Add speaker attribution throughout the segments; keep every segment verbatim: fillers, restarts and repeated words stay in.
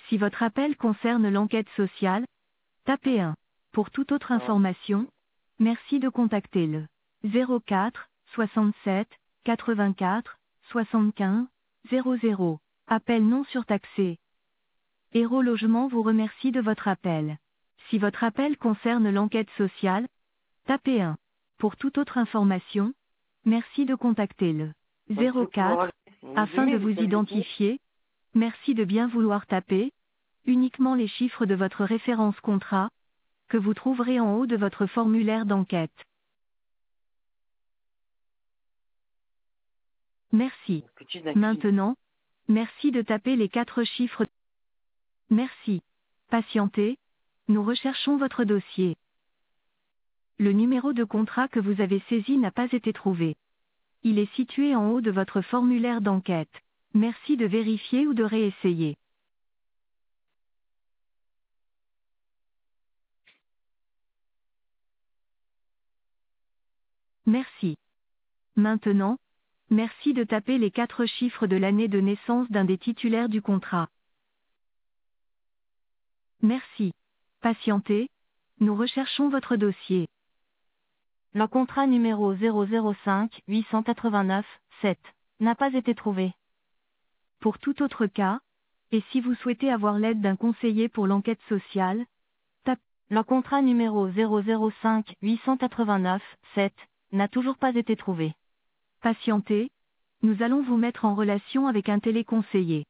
Speaker 1: Si votre appel concerne l'enquête sociale, tapez un. Pour toute autre information, merci de contacter le zéro quatre, soixante-sept, quatre-vingt-quatre, soixante-quinze, zéro zéro. Appel non surtaxé. Héros Logement vous remercie de votre appel. Si votre appel concerne l'enquête sociale, tapez un. Pour toute autre information, merci de contacter le zéro quatre. Afin de vous identifier, merci de bien vouloir taper uniquement les chiffres de votre référence contrat, que vous trouverez en haut de votre formulaire d'enquête. Merci. Maintenant, merci de taper les quatre chiffres. Merci. Patientez, nous recherchons votre dossier. Le numéro de contrat que vous avez saisi n'a pas été trouvé. Il est situé en haut de votre formulaire d'enquête. Merci de vérifier ou de réessayer. Merci. Maintenant, merci de taper les quatre chiffres de l'année de naissance d'un des titulaires du contrat. Merci. Patientez, nous recherchons votre dossier. Le contrat numéro zéro zéro cinq huit cent quatre-vingt-neuf sept n'a pas été trouvé. Pour tout autre cas, et si vous souhaitez avoir l'aide d'un conseiller pour l'enquête sociale, tapez le contrat numéro zéro zéro cinq huit cent quatre-vingt-neuf sept n'a toujours pas été trouvé. Patientez, nous allons vous mettre en relation avec un téléconseiller.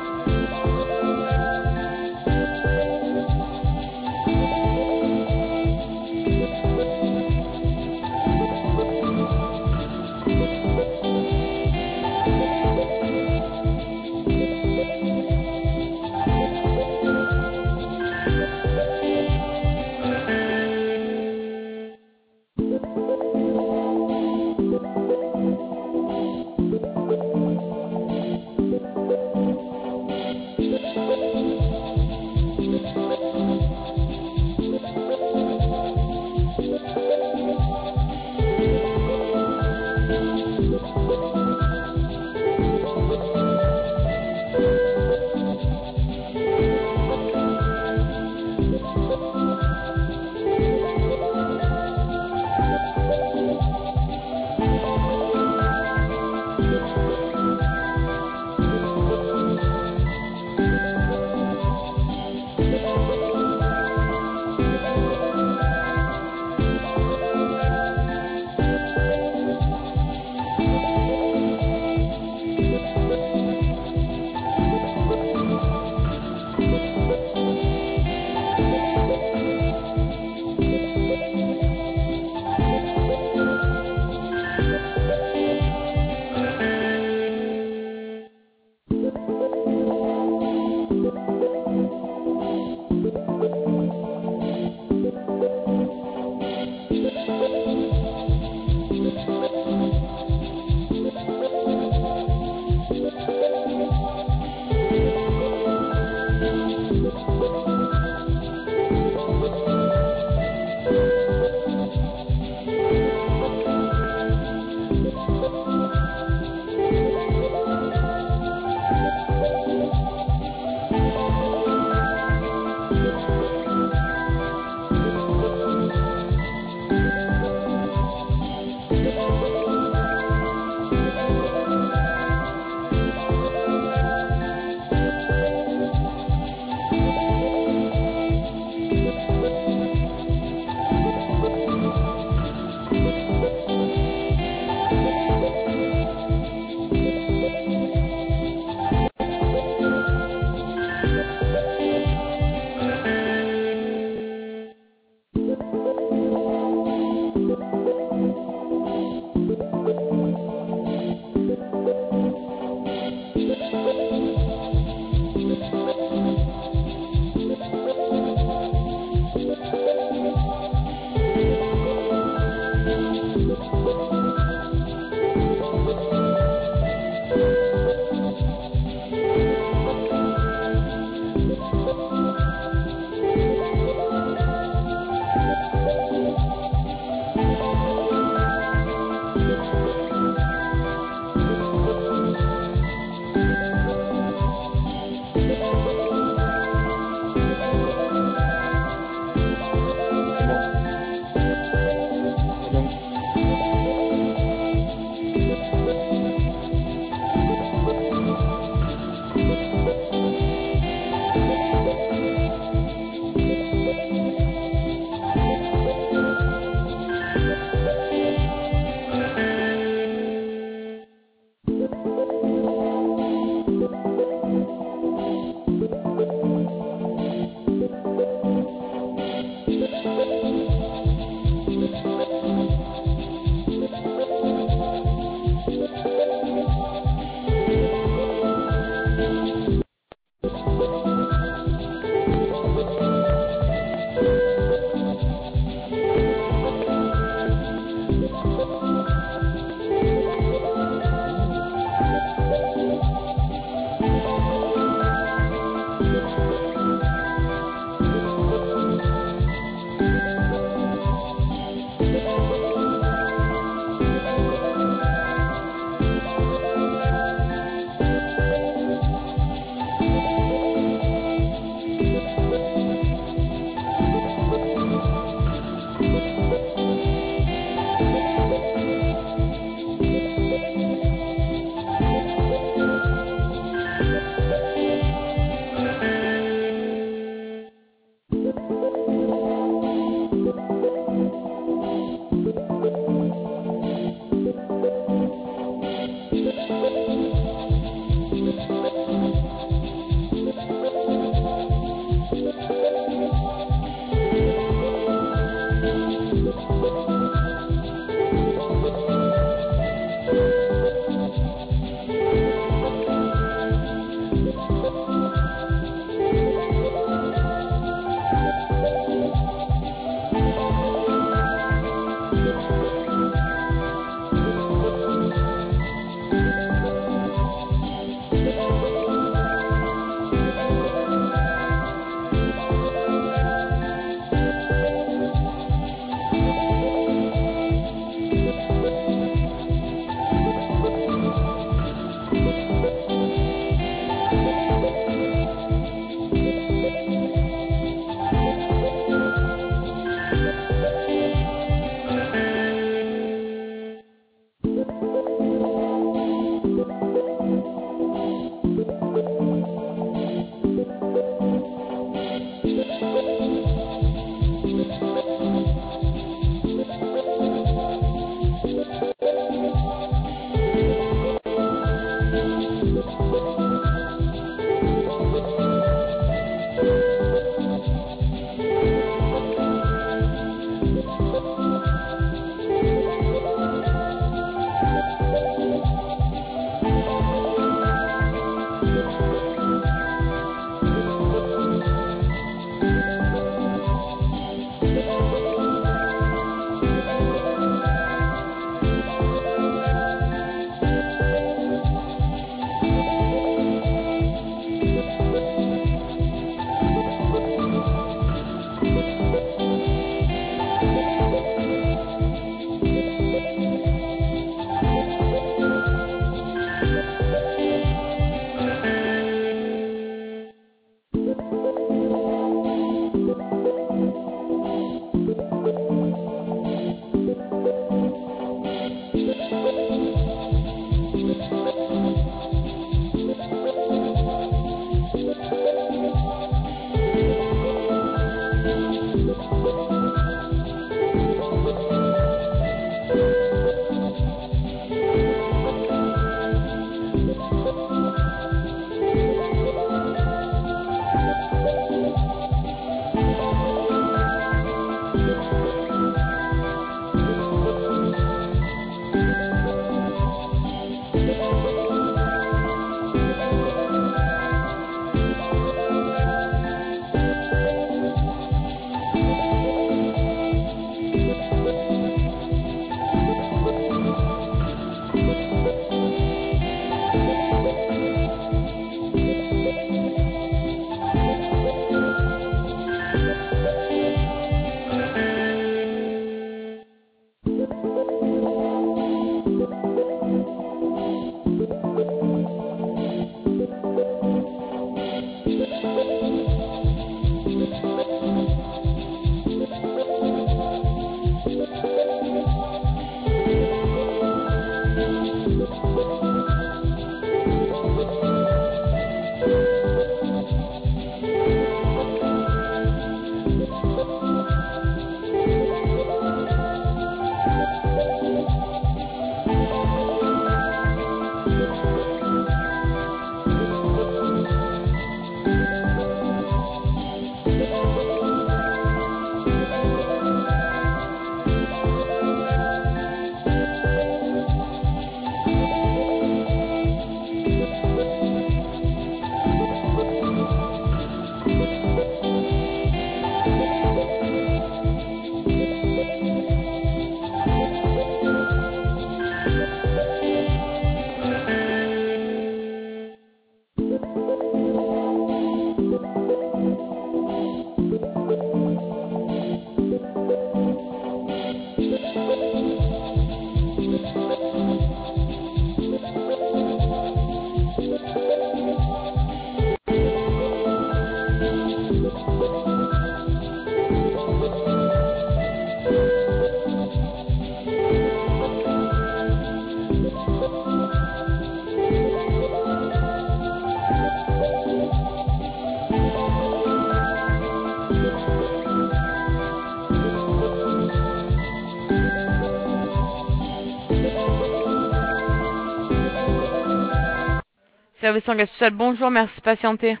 Speaker 2: Service d'enquête sociale, bonjour, merci de patienter.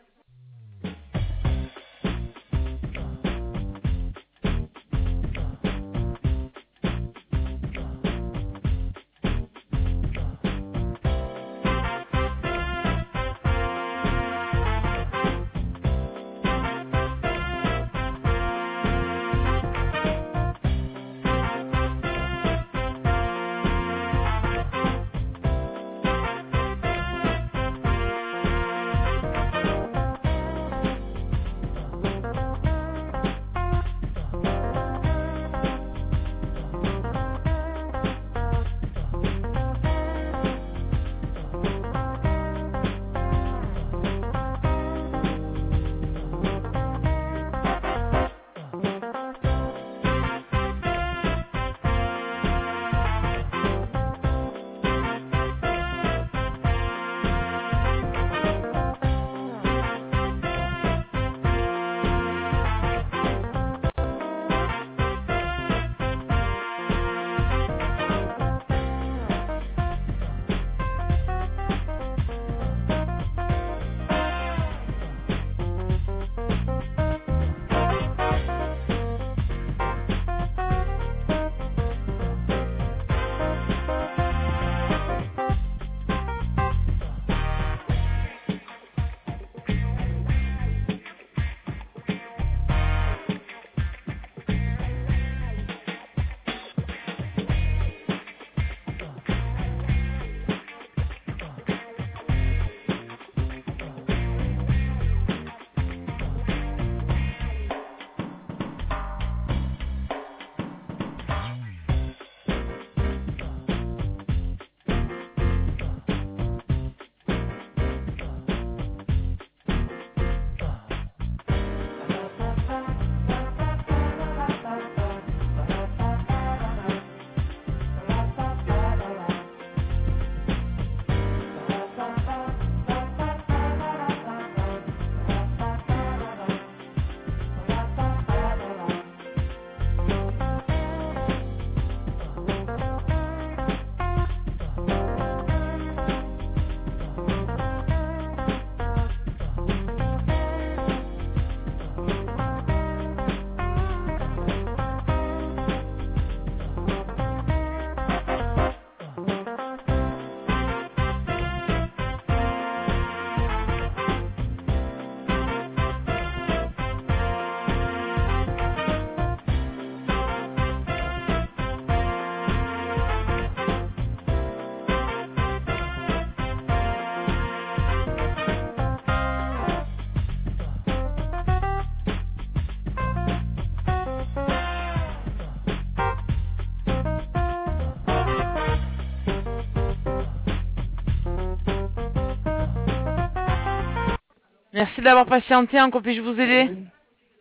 Speaker 2: Merci d'avoir patienté, en quoi puis-je vous aider?
Speaker 3: Oui,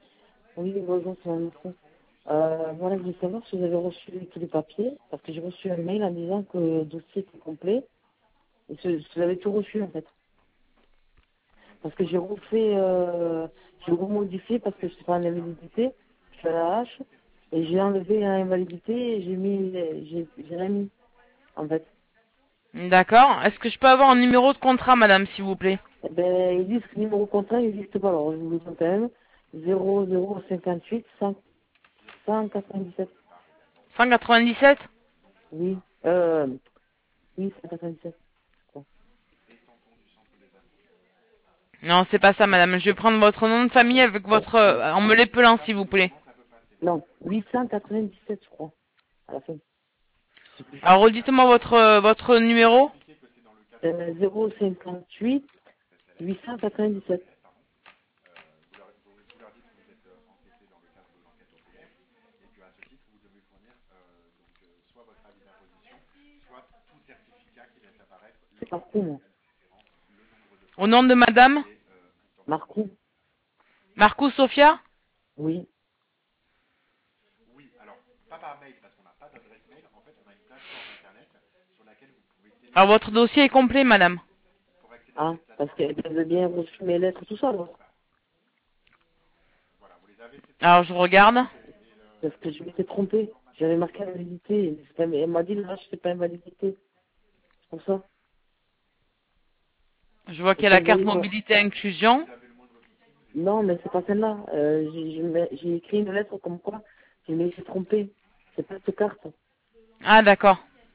Speaker 3: oui, bonjour, c'est un micro. Euh, voilà, je voulais savoir si vous avez reçu tous les papiers, parce que j'ai reçu un mail en disant que le dossier était complet, et si vous avez tout reçu, en fait. Parce que j'ai refait, euh, j'ai remodifié parce que je suis pas en invalidité, je suis à la hache, et j'ai enlevé l'invalidité et j'ai mis, j'ai j'ai rien mis, en fait.
Speaker 2: D'accord. Est-ce que je peux avoir un numéro de contrat, madame, s'il vous plaît?
Speaker 3: Eh ben, ils disent que le numéro de contrat n'existe pas, alors je vous le donne quand même, zéro zéro cinquante-huit cent quatre-vingt-dix-sept.
Speaker 2: cent quatre-vingt-dix-sept?
Speaker 3: Oui, euh, oui, cent quatre-vingt-dix-sept.
Speaker 2: Non, c'est pas ça, madame. Je vais prendre votre nom de famille avec votre... euh, en me l'épelant, s'il vous plaît.
Speaker 3: Non, huit cent quatre-vingt-dix-sept, je crois, à la fin. Je sais plus.
Speaker 2: Alors, redites-moi votre, euh, votre numéro.
Speaker 3: Euh, zéro cinquante-huit huit cent quatre-vingt-dix-sept. C'est Marcou, moi.
Speaker 2: Au nom de madame
Speaker 3: Marcou,
Speaker 2: Marcou Sophia?
Speaker 3: oui.
Speaker 2: Alors, votre dossier est complet, madame.
Speaker 3: Ah, parce qu'elle avait bien reçu mes lettres, tout ça, alors.
Speaker 2: Alors, je regarde.
Speaker 3: Parce que je m'étais trompée. J'avais marqué invalidité. C'est pas- Elle m'a dit, là, je sais pas invalidité. C'est pour ça.
Speaker 2: Je vois qu'il y a
Speaker 3: J'ai
Speaker 2: la carte
Speaker 3: envoyé quoi?
Speaker 2: mobilité inclusion.
Speaker 3: Non, mais c'est pas celle-là. Euh, j'ai j'ai- j'ai écrit une lettre comme quoi je m'étais trompé. C'est pas cette carte.
Speaker 2: Ah, d'accord.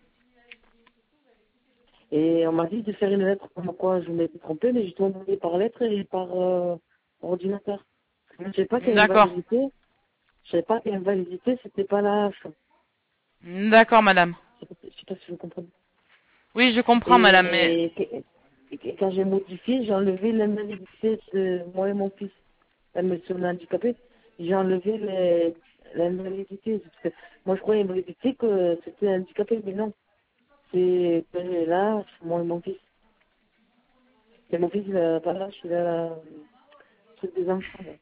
Speaker 3: Et on m'a dit de faire une lettre comme quoi je m'étais trompé, mais j'ai tout envoyé par lettre et par euh, ordinateur. Je ne savais pas qu'il y avait une
Speaker 2: D'accord.
Speaker 3: validité. Je savais pas qu'il y avait une validité, c'était pas la H.
Speaker 2: D'accord, madame.
Speaker 3: Je sais pas si vous comprenez.
Speaker 2: Oui, je comprends, madame, mais...
Speaker 3: Et, et- et quand j'ai modifié, j'ai enlevé l'invalidité de moi et mon fils. Elle me sur handicapé. J'ai enlevé les- l'invalidité. Parce que moi, je croyais invalidité que c'était handicapé, mais non. C'est que là, c'est moi et mon fils. C'est mon fils, il a pas l'âge, il a le truc des enfants. Là.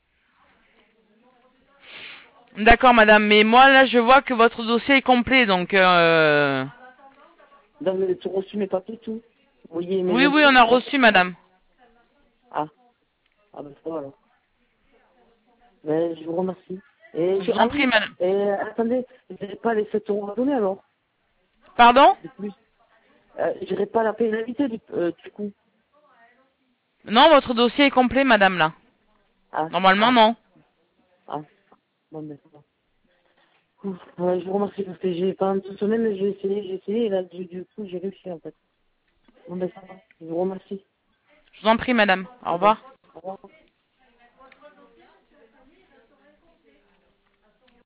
Speaker 2: D'accord, madame, mais moi, là, je vois que votre dossier est complet, donc... Euh...
Speaker 3: Donc, vous avez tout reçu mes papiers, tout. Vous voyez mes
Speaker 2: Oui, oui,
Speaker 3: infos.
Speaker 2: on a reçu, madame.
Speaker 3: Ah, ah ben ça va alors. Ben, je vous remercie. Et
Speaker 2: Je
Speaker 3: je,
Speaker 2: vous
Speaker 3: ah
Speaker 2: en prie,
Speaker 3: oui,
Speaker 2: madame.
Speaker 3: et attendez, je n'aurai pas les sept euros à donner alors,
Speaker 2: Pardon?
Speaker 3: de plus. Euh, je n'aurai pas la pénalité du, euh, du coup.
Speaker 2: Non, votre dossier est complet, madame, là.
Speaker 3: Ah,
Speaker 2: Normalement, non.
Speaker 3: ah, bon ben ça va. Ouf, ouais, je vous remercie parce que j'ai pendant toute semaine, j'ai essayé, j'ai essayé, et là, du, du coup, j'ai réussi en fait. Bon ben ça va, je vous remercie.
Speaker 2: Je vous en prie, madame. Au
Speaker 3: Au revoir.
Speaker 2: revoir.
Speaker 3: Au revoir.